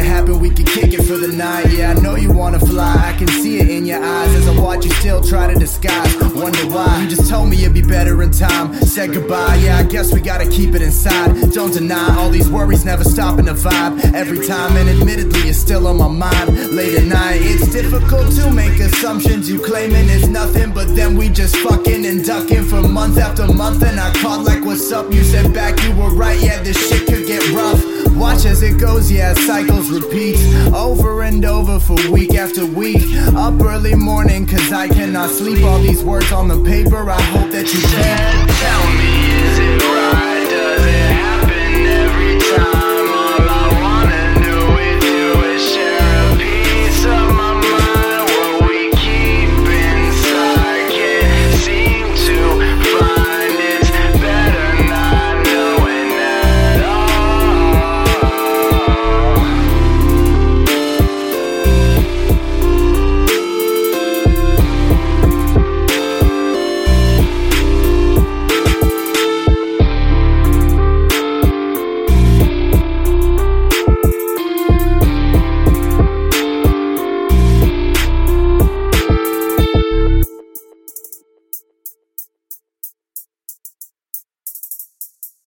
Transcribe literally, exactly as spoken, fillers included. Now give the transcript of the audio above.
it happen, we can kick it for the night. Yeah, I know you wanna fly, I can see it in your eyes as I watch you still try to disguise. Wonder why, you just told me it'd be better in time. Said goodbye, yeah, I guess we gotta keep it inside. Don't deny, all these worries never stopping the vibe. Every time, and admittedly it's still on my mind. Late at night, it's difficult to make assumptions. You claiming it's nothing, but then we just fucking and ducking for month after month. And I called like, what's up? You said back, you were right, yeah, this shit could get rough. Watch as it goes, yeah, cycles repeat over and over for week after week. Up early morning, cause I cannot sleep. All these words on the paper, I hope that you keep. Tell me, is it